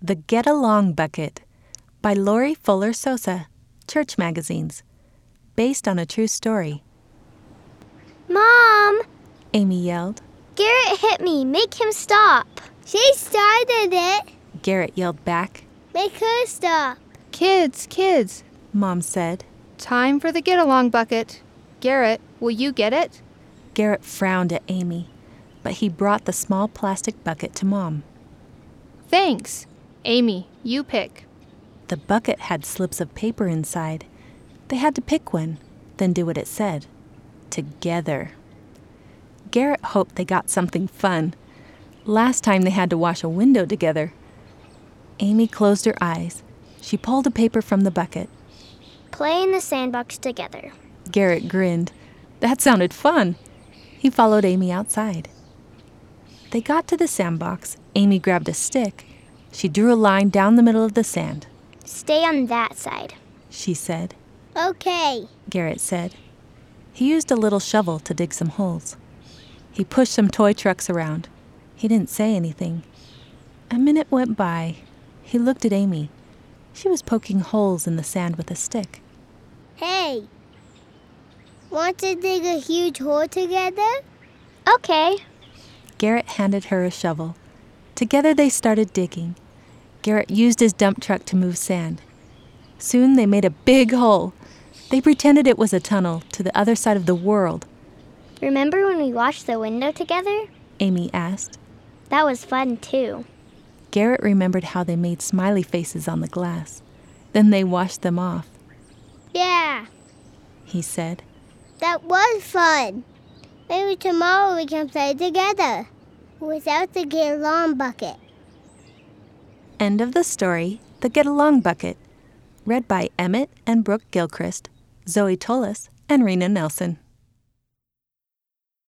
The Get Along Bucket by Lori Fuller Sosa, Church Magazines, based on a true story. Mom! Amy yelled. Garrett hit me. Make him stop. She started it. Garrett yelled back. Make her stop. Kids, Mom said. time for the get-along bucket. Garrett, will you get it? Garrett frowned at Amy, but he brought the small plastic bucket to Mom. Thanks. Amy, you pick. The bucket had slips of paper inside. They had to pick one, then do what it said. Together. Garrett hoped they got something fun. Last time they had to wash a window together. Amy closed her eyes. She pulled a paper from the bucket. Play in the sandbox together. Garrett grinned. That sounded fun. He followed Amy outside. They got to the sandbox. Amy grabbed a stick. She drew a line down the middle of the sand. Stay on that side. She said. Okay. Garrett said. He used a little shovel to dig some holes. He pushed some toy trucks around. He didn't say anything. A minute went by. He looked at Amy. She was poking holes in the sand with a stick. Hey. Want to dig a huge hole together? Okay. Garrett handed her a shovel. Together they started digging. Garrett used his dump truck to move sand. Soon they made a big hole. They pretended it was a tunnel to the other side of the world. Remember when we washed the window together? Amy asked. That was fun too. Garrett remembered how they made smiley faces on the glass. Then they washed them off. Yeah, He said. that was fun. Maybe tomorrow we can play together without the get along bucket. End of the story, The Get Along Bucket. Read by Emmett and Brooke Gilchrist, Zoe Tullis, and Rena Nelson.